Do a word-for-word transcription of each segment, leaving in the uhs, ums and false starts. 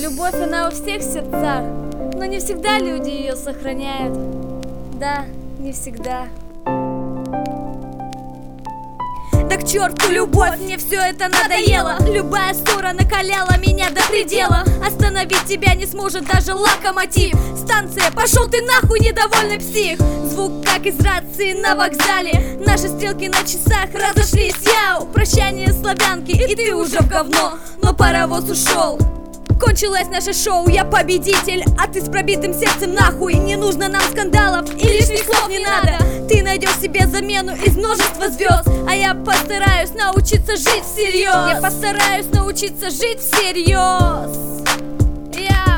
Любовь, она у всех в сердцах, но не всегда люди ее сохраняют. Да, не всегда. Да к черту любовь, мне все это надоело. Любая ссора накаляла меня до предела. Остановить тебя не сможет даже локомотив. Станция, пошел ты нахуй, недовольный псих. Звук как из рации на вокзале. Наши стрелки на часах разошлись. Яу, прощание славянки, и ты уже в говно. Но паровоз ушел. Кончилось наше шоу, я победитель, а ты с пробитым сердцем нахуй. Не нужно нам скандалов и лишних слов не надо. Ты найдешь себе замену из множества звезд, а я постараюсь научиться жить всерьез. Я постараюсь научиться жить всерьез. Я...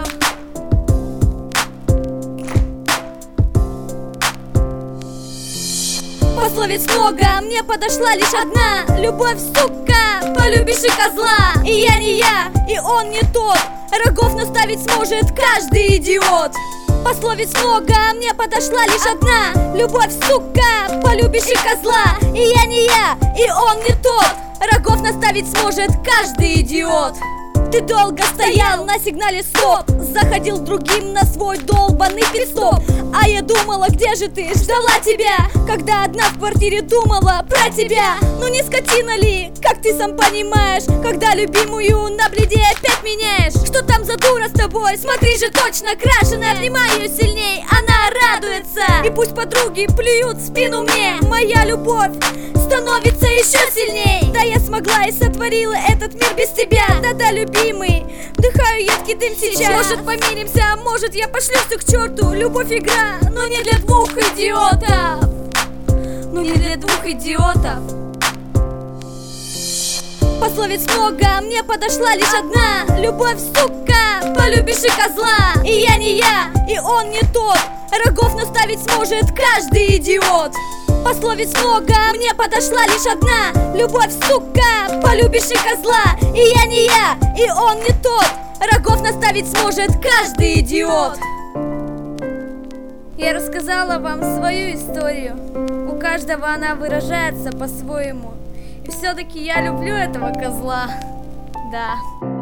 Пословиц много, мне подошла лишь одна. Любовь, сука, полюбишь и козла. И я не я, и он не тот. Рогов наставить сможет каждый идиот. Пословиц много, мне подошла лишь одна. Любовь, сука, полюбишь и козла. И я не я, и он не тот. Рогов наставить сможет каждый идиот. Ты долго стоял на сигнале стоп, заходил другим на свой долбанный пидстоп. А я думала, где же ты, ждала тебя, когда одна в квартире думала про тебя. Ну не скотина ли, как ты сам понимаешь, когда любимую на бледе опять меняешь? Что там за дура с тобой, смотри же точно крашеная. Обнимай ее сильней, она радуется. И пусть подруги плюют в спину мне, моя любовь становится еще сильней. Да я смогла и сотворила этот мир без тебя. Да-да, любимый, вдыхаю едкий дым сейчас. Может помиримся, а может я пошлю всех к черту. Любовь игра, но не для двух идиотов. Ну не для двух идиотов. Пословиц много, мне подошла лишь одна. Любовь, сука, полюбишь и козла. И я не я, и он не тот. Рогов наставить сможет каждый идиот. Пословиц много, мне подошла лишь одна. Любовь, сука, полюбишь и козла. И я не я, и он не тот. Рогов наставить сможет каждый идиот. Я рассказала вам свою историю. У каждого она выражается по-своему. И все-таки я люблю этого козла. Да.